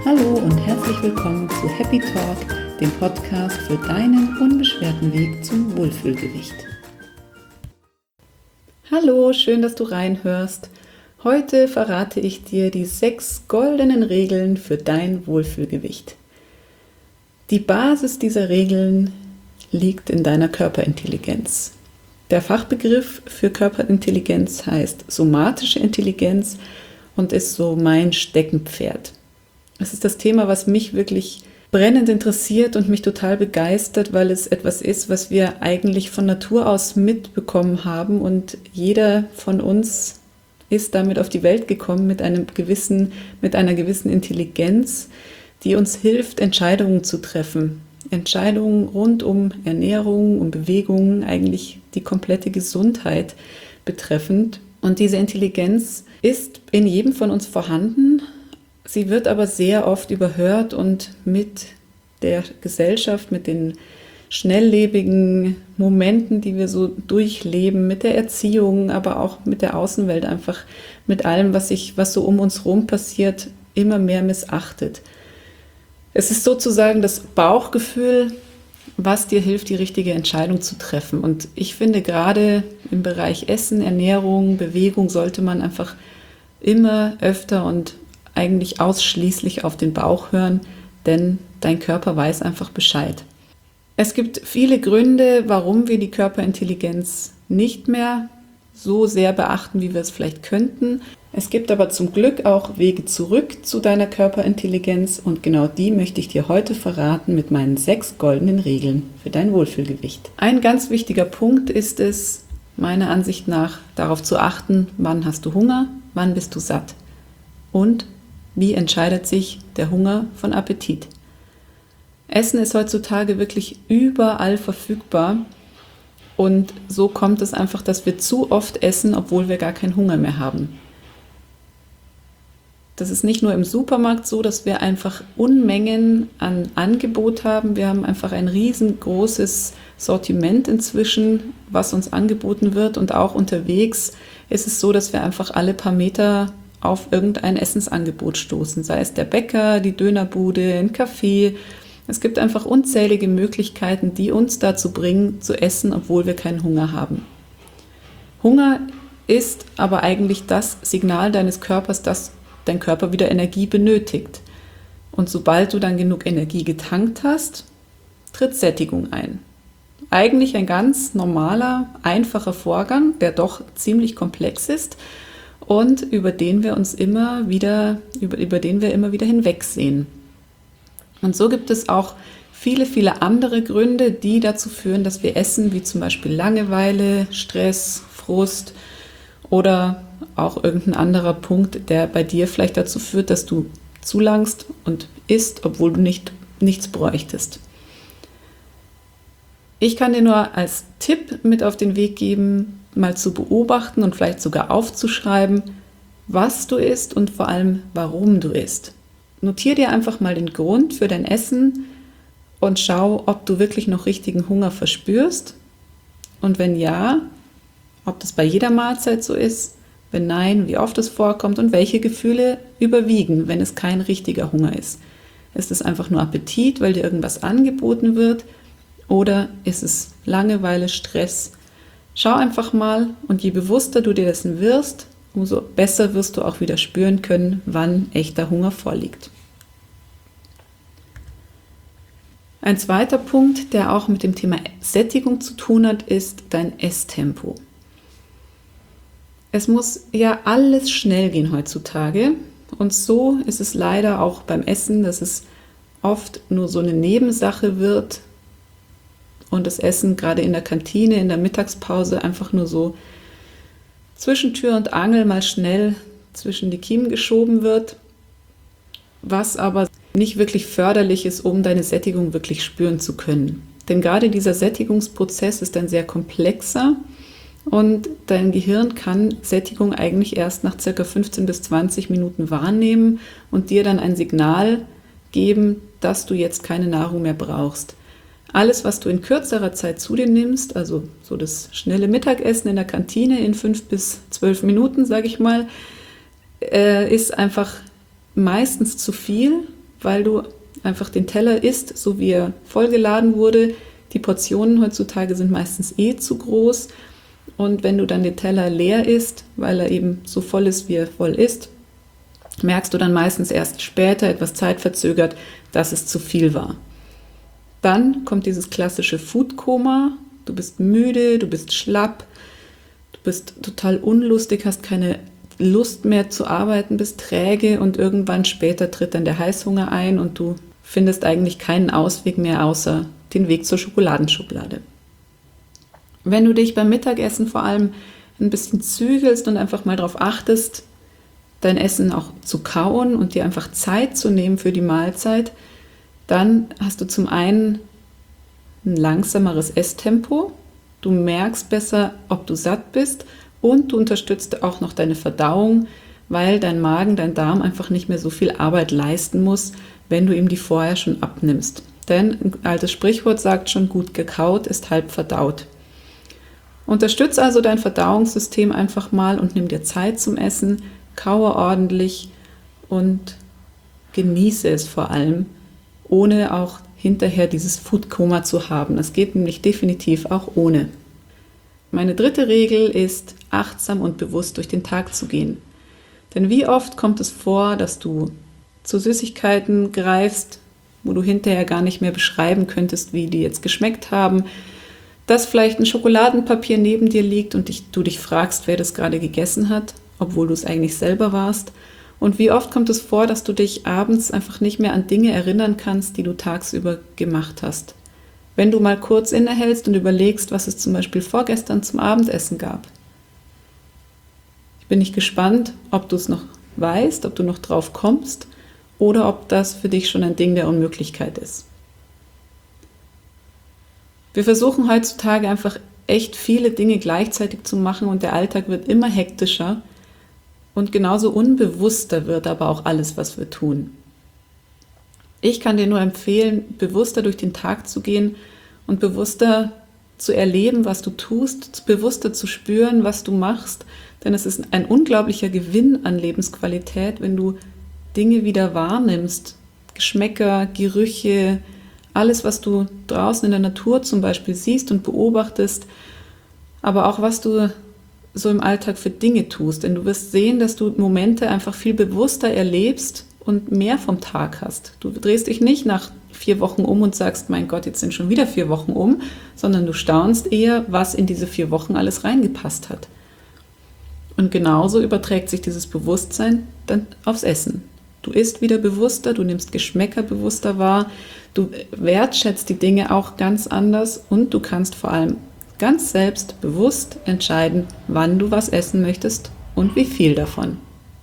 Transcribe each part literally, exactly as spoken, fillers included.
Hallo und herzlich willkommen zu Happy Talk, dem Podcast für deinen unbeschwerten Weg zum Wohlfühlgewicht. Hallo, schön, dass du reinhörst. Heute verrate ich dir die sechs goldenen Regeln für dein Wohlfühlgewicht. Die Basis dieser Regeln liegt in deiner Körperintelligenz. Der Fachbegriff für Körperintelligenz heißt somatische Intelligenz und ist so mein Steckenpferd. Es ist das Thema, was mich wirklich brennend interessiert und mich total begeistert, weil es etwas ist, was wir eigentlich von Natur aus mitbekommen haben und jeder von uns ist damit auf die Welt gekommen mit einem gewissen, mit einer gewissen Intelligenz, die uns hilft, Entscheidungen zu treffen. Entscheidungen rund um Ernährung, um Bewegung, eigentlich die komplette Gesundheit betreffend. Und diese Intelligenz ist in jedem von uns vorhanden. Sie wird aber sehr oft überhört und mit der Gesellschaft, mit den schnelllebigen Momenten, die wir so durchleben, mit der Erziehung, aber auch mit der Außenwelt, einfach mit allem, was sich, was so um uns herum passiert, immer mehr missachtet. Es ist sozusagen das Bauchgefühl, was dir hilft, die richtige Entscheidung zu treffen. Und ich finde, gerade im Bereich Essen, Ernährung, Bewegung sollte man einfach immer öfter und eigentlich ausschließlich auf den Bauch hören, denn dein Körper weiß einfach Bescheid. Es gibt viele Gründe, warum wir die Körperintelligenz nicht mehr so sehr beachten, wie wir es vielleicht könnten. Es gibt aber zum Glück auch Wege zurück zu deiner Körperintelligenz und genau die möchte ich dir heute verraten mit meinen sechs goldenen Regeln für dein Wohlfühlgewicht. Ein ganz wichtiger Punkt ist es, meiner Ansicht nach, darauf zu achten, wann hast du Hunger, wann bist du satt und wie entscheidet sich der Hunger von Appetit. Essen ist heutzutage wirklich überall verfügbar und so kommt es einfach, dass wir zu oft essen, obwohl wir gar keinen Hunger mehr haben. Das ist nicht nur im Supermarkt so, dass wir einfach Unmengen an Angebot haben. Wir haben einfach ein riesengroßes Sortiment inzwischen, was uns angeboten wird. Und auch unterwegs ist es so, dass wir einfach alle paar Meter auf irgendein Essensangebot stoßen. Sei es der Bäcker, die Dönerbude, ein Café. Es gibt einfach unzählige Möglichkeiten, die uns dazu bringen, zu essen, obwohl wir keinen Hunger haben. Hunger ist aber eigentlich das Signal deines Körpers, dass dein Körper wieder Energie benötigt. Und sobald du dann genug Energie getankt hast, tritt Sättigung ein. Eigentlich ein ganz normaler, einfacher Vorgang, der doch ziemlich komplex ist und über den wir uns immer wieder, über, über den wir immer wieder hinwegsehen. Und so gibt es auch viele, viele andere Gründe, die dazu führen, dass wir essen, wie zum Beispiel Langeweile, Stress, Frust oder auch irgendein anderer Punkt, der bei dir vielleicht dazu führt, dass du zu langst und isst, obwohl du nicht, nichts bräuchtest. Ich kann dir nur als Tipp mit auf den Weg geben, mal zu beobachten und vielleicht sogar aufzuschreiben, was du isst und vor allem, warum du isst. Notier dir einfach mal den Grund für dein Essen und schau, ob du wirklich noch richtigen Hunger verspürst. Und wenn ja, ob das bei jeder Mahlzeit so ist, wenn nein, wie oft es vorkommt und welche Gefühle überwiegen, wenn es kein richtiger Hunger ist. Ist es einfach nur Appetit, weil dir irgendwas angeboten wird, oder ist es Langeweile, Stress? Schau einfach mal und je bewusster du dir dessen wirst, umso besser wirst du auch wieder spüren können, wann echter Hunger vorliegt. Ein zweiter Punkt, der auch mit dem Thema Sättigung zu tun hat, ist dein Esstempo. Es muss ja alles schnell gehen heutzutage und so ist es leider auch beim Essen, dass es oft nur so eine Nebensache wird und das Essen gerade in der Kantine, in der Mittagspause einfach nur so zwischen Tür und Angel mal schnell zwischen die Kiemen geschoben wird, was aber nicht wirklich förderlich ist, um deine Sättigung wirklich spüren zu können. Denn gerade dieser Sättigungsprozess ist ein sehr komplexer und dein Gehirn kann Sättigung eigentlich erst nach ca. fünfzehn bis zwanzig Minuten wahrnehmen und dir dann ein Signal geben, dass du jetzt keine Nahrung mehr brauchst. Alles, was du in kürzerer Zeit zu dir nimmst, also so das schnelle Mittagessen in der Kantine in fünf bis zwölf Minuten, sage ich mal, äh, ist einfach meistens zu viel weil du einfach den Teller isst, so wie er vollgeladen wurde. Die Portionen heutzutage sind meistens eh zu groß. Und wenn du dann den Teller leer isst, weil er eben so voll ist, wie er voll ist, merkst du dann meistens erst später, etwas zeitverzögert, dass es zu viel war. Dann kommt dieses klassische Foodkoma. Du bist müde, du bist schlapp, du bist total unlustig, hast keine Lust mehr zu arbeiten, bist träge und irgendwann später tritt dann der Heißhunger ein und du findest eigentlich keinen Ausweg mehr, außer den Weg zur Schokoladenschublade. Wenn du dich beim Mittagessen vor allem ein bisschen zügelst und einfach mal darauf achtest, dein Essen auch zu kauen und dir einfach Zeit zu nehmen für die Mahlzeit, dann hast du zum einen ein langsameres Esstempo, du merkst besser, ob du satt bist und du unterstützt auch noch deine Verdauung, weil dein Magen, dein Darm einfach nicht mehr so viel Arbeit leisten muss, wenn du ihm die vorher schon abnimmst. Denn ein altes Sprichwort sagt schon, gut gekaut ist halb verdaut. Unterstütze also dein Verdauungssystem einfach mal und nimm dir Zeit zum Essen, kaue ordentlich und genieße es vor allem, ohne auch hinterher dieses Foodkoma zu haben. Das geht nämlich definitiv auch ohne. Meine dritte Regel ist, achtsam und bewusst durch den Tag zu gehen. Denn wie oft kommt es vor, dass du zu Süßigkeiten greifst, wo du hinterher gar nicht mehr beschreiben könntest, wie die jetzt geschmeckt haben, dass vielleicht ein Schokoladenpapier neben dir liegt und dich, du dich fragst, wer das gerade gegessen hat, obwohl du es eigentlich selber warst. Und wie oft kommt es vor, dass du dich abends einfach nicht mehr an Dinge erinnern kannst, die du tagsüber gemacht hast. Wenn du mal kurz innehältst und überlegst, was es zum Beispiel vorgestern zum Abendessen gab. Ich bin nicht gespannt, ob du es noch weißt, ob du noch drauf kommst oder ob das für dich schon ein Ding der Unmöglichkeit ist. Wir versuchen heutzutage einfach echt viele Dinge gleichzeitig zu machen und der Alltag wird immer hektischer und genauso unbewusster wird aber auch alles, was wir tun. Ich kann dir nur empfehlen, bewusster durch den Tag zu gehen und bewusster zu erleben, was du tust, bewusster zu spüren, was du machst, denn es ist ein unglaublicher Gewinn an Lebensqualität, wenn du Dinge wieder wahrnimmst, Geschmäcker, Gerüche, alles, was du draußen in der Natur zum Beispiel siehst und beobachtest, aber auch was du so im Alltag für Dinge tust. Denn du wirst sehen, dass du Momente einfach viel bewusster erlebst und mehr vom Tag hast. Du drehst dich nicht nach vier Wochen um und sagst, mein Gott, jetzt sind schon wieder vier Wochen um, sondern du staunst eher, was in diese vier Wochen alles reingepasst hat. Und genauso überträgt sich dieses Bewusstsein dann aufs Essen. Du isst wieder bewusster, du nimmst Geschmäcker bewusster wahr, du wertschätzt die Dinge auch ganz anders und du kannst vor allem ganz selbst bewusst entscheiden, wann du was essen möchtest und wie viel davon.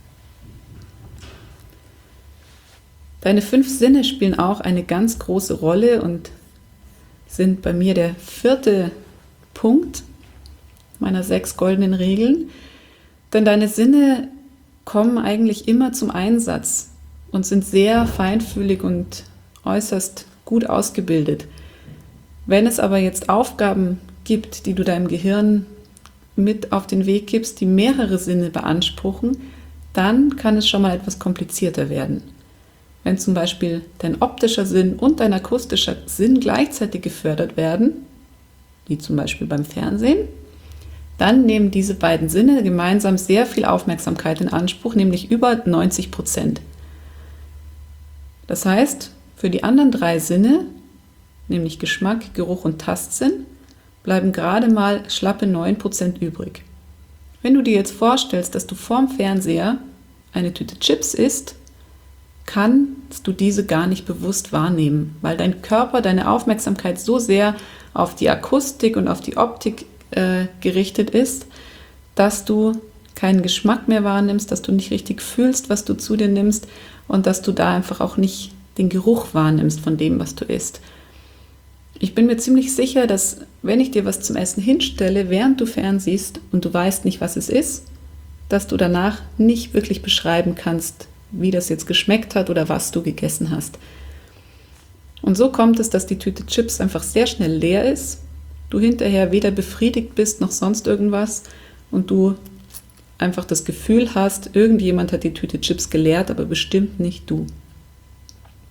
Deine fünf Sinne spielen auch eine ganz große Rolle und sind bei mir der vierte Punkt meiner sechs goldenen Regeln. Denn deine Sinne kommen eigentlich immer zum Einsatz und sind sehr feinfühlig und äußerst gut ausgebildet. Wenn es aber jetzt Aufgaben gibt, die du deinem Gehirn mit auf den Weg gibst, die mehrere Sinne beanspruchen, dann kann es schon mal etwas komplizierter werden. Wenn zum Beispiel dein optischer Sinn und dein akustischer Sinn gleichzeitig gefördert werden, wie zum Beispiel beim Fernsehen, dann nehmen diese beiden Sinne gemeinsam sehr viel Aufmerksamkeit in Anspruch, nämlich über neunzig Prozent. Das heißt, für die anderen drei Sinne, nämlich Geschmack, Geruch und Tastsinn, bleiben gerade mal schlappe neun Prozent übrig. Wenn du dir jetzt vorstellst, dass du vorm Fernseher eine Tüte Chips isst, kannst du diese gar nicht bewusst wahrnehmen, weil dein Körper, deine Aufmerksamkeit so sehr auf die Akustik und auf die Optik äh, gerichtet ist, dass du keinen Geschmack mehr wahrnimmst, dass du nicht richtig fühlst, was du zu dir nimmst und dass du da einfach auch nicht den Geruch wahrnimmst von dem, was du isst. Ich bin mir ziemlich sicher, dass wenn ich dir was zum Essen hinstelle, während du fernsiehst und du weißt nicht, was es ist, dass du danach nicht wirklich beschreiben kannst, wie das jetzt geschmeckt hat oder was du gegessen hast. Und so kommt es, dass die Tüte Chips einfach sehr schnell leer ist, du hinterher weder befriedigt bist noch sonst irgendwas und du einfach das Gefühl hast, irgendjemand hat die Tüte Chips geleert, aber bestimmt nicht du.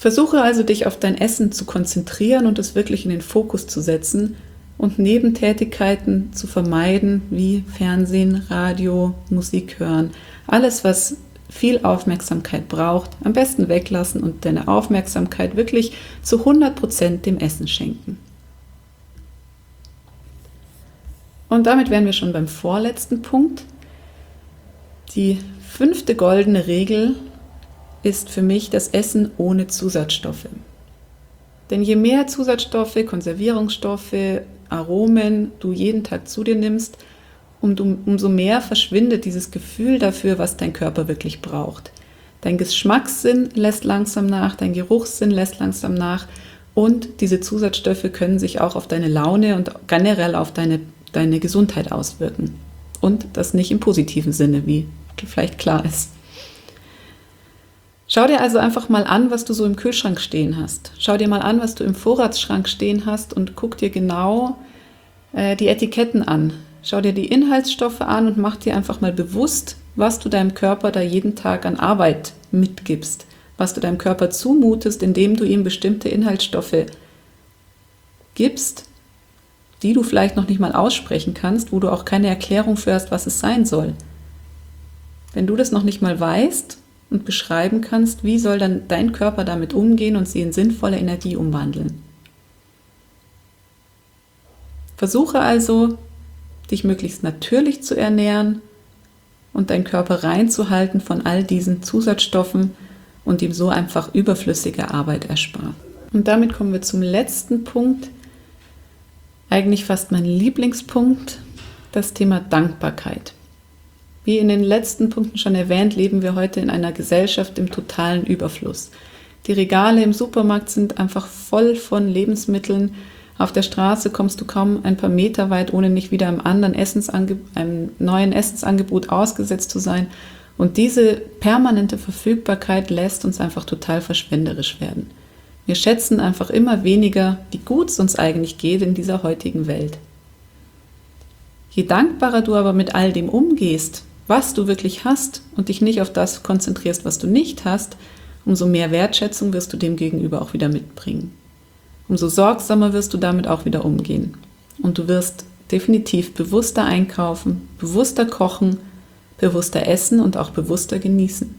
Versuche also, dich auf dein Essen zu konzentrieren und es wirklich in den Fokus zu setzen und Nebentätigkeiten zu vermeiden, wie Fernsehen, Radio, Musik hören. Alles, was viel Aufmerksamkeit braucht, am besten weglassen und deine Aufmerksamkeit wirklich zu hundert Prozent dem Essen schenken. Und damit wären wir schon beim vorletzten Punkt. Die fünfte goldene Regel ist für mich das Essen ohne Zusatzstoffe. Denn je mehr Zusatzstoffe, Konservierungsstoffe, Aromen du jeden Tag zu dir nimmst, umso mehr verschwindet dieses Gefühl dafür, was dein Körper wirklich braucht. Dein Geschmackssinn lässt langsam nach, dein Geruchssinn lässt langsam nach und diese Zusatzstoffe können sich auch auf deine Laune und generell auf deine, deine Gesundheit auswirken. Und das nicht im positiven Sinne, wie vielleicht klar ist. Schau dir also einfach mal an, was du so im Kühlschrank stehen hast. Schau dir mal an, was du im Vorratsschrank stehen hast und guck dir genau äh, die Etiketten an. Schau dir die Inhaltsstoffe an und mach dir einfach mal bewusst, was du deinem Körper da jeden Tag an Arbeit mitgibst, was du deinem Körper zumutest, indem du ihm bestimmte Inhaltsstoffe gibst, die du vielleicht noch nicht mal aussprechen kannst, wo du auch keine Erklärung für hast, was es sein soll. Wenn du das noch nicht mal weißt und beschreiben kannst, wie soll dann dein Körper damit umgehen und sie in sinnvolle Energie umwandeln. Versuche also, dich möglichst natürlich zu ernähren und deinen Körper reinzuhalten von all diesen Zusatzstoffen und ihm so einfach überflüssige Arbeit ersparen. Und damit kommen wir zum letzten Punkt, eigentlich fast mein Lieblingspunkt, das Thema Dankbarkeit. Wie in den letzten Punkten schon erwähnt, leben wir heute in einer Gesellschaft im totalen Überfluss. Die Regale im Supermarkt sind einfach voll von Lebensmitteln. Auf der Straße kommst du kaum ein paar Meter weit, ohne nicht wieder einem anderen Essensange- einem neuen Essensangebot ausgesetzt zu sein. Und diese permanente Verfügbarkeit lässt uns einfach total verschwenderisch werden. Wir schätzen einfach immer weniger, wie gut es uns eigentlich geht in dieser heutigen Welt. Je dankbarer du aber mit all dem umgehst, was du wirklich hast und dich nicht auf das konzentrierst, was du nicht hast, umso mehr Wertschätzung wirst du dem Gegenüber auch wieder mitbringen. Umso sorgsamer wirst du damit auch wieder umgehen. Und du wirst definitiv bewusster einkaufen, bewusster kochen, bewusster essen und auch bewusster genießen.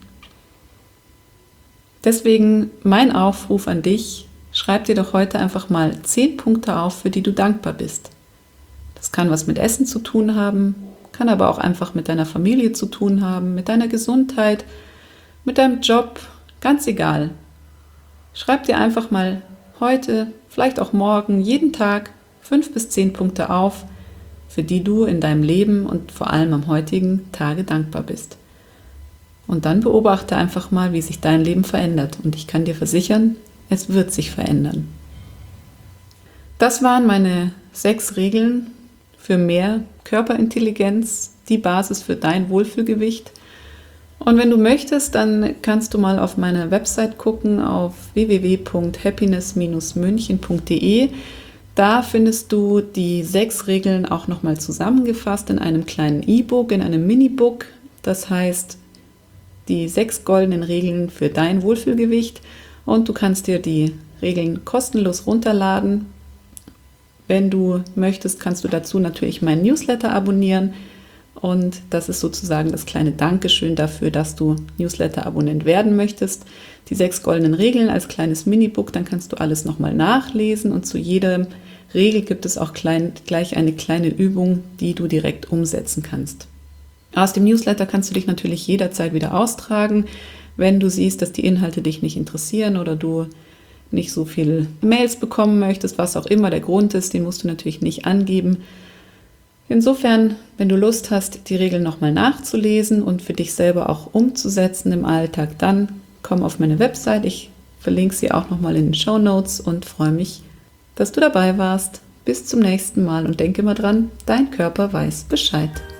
Deswegen mein Aufruf an dich, schreib dir doch heute einfach mal zehn Punkte auf, für die du dankbar bist. Das kann was mit Essen zu tun haben, kann aber auch einfach mit deiner Familie zu tun haben, mit deiner Gesundheit, mit deinem Job, ganz egal. Schreib dir einfach mal heute, vielleicht auch morgen, jeden Tag fünf bis zehn Punkte auf, für die du in deinem Leben und vor allem am heutigen Tage dankbar bist. Und dann beobachte einfach mal, wie sich dein Leben verändert. Und ich kann dir versichern, es wird sich verändern. Das waren meine sechs Regeln für mehr Körperintelligenz, die Basis für dein Wohlfühlgewicht. Und wenn du möchtest, dann kannst du mal auf meiner Website gucken, auf w w w punkt happiness Bindestrich münchen punkt d e. Da findest du die sechs Regeln auch nochmal zusammengefasst in einem kleinen E-Book, in einem Mini-Book. Das heißt, die sechs goldenen Regeln für dein Wohlfühlgewicht. Und du kannst dir die Regeln kostenlos runterladen. Wenn du möchtest, kannst du dazu natürlich meinen Newsletter abonnieren. Und das ist sozusagen das kleine Dankeschön dafür, dass du Newsletter-Abonnent werden möchtest. Die sechs goldenen Regeln als kleines Minibook, dann kannst du alles nochmal nachlesen. Und zu jeder Regel gibt es auch klein, gleich eine kleine Übung, die du direkt umsetzen kannst. Aus dem Newsletter kannst du dich natürlich jederzeit wieder austragen, wenn du siehst, dass die Inhalte dich nicht interessieren oder du nicht so viele Mails bekommen möchtest, was auch immer der Grund ist, den musst du natürlich nicht angeben. Insofern, wenn du Lust hast, die Regeln nochmal nachzulesen und für dich selber auch umzusetzen im Alltag, dann komm auf meine Website. Ich verlinke sie auch nochmal in den Shownotes und freue mich, dass du dabei warst. Bis zum nächsten Mal und denke mal dran, dein Körper weiß Bescheid.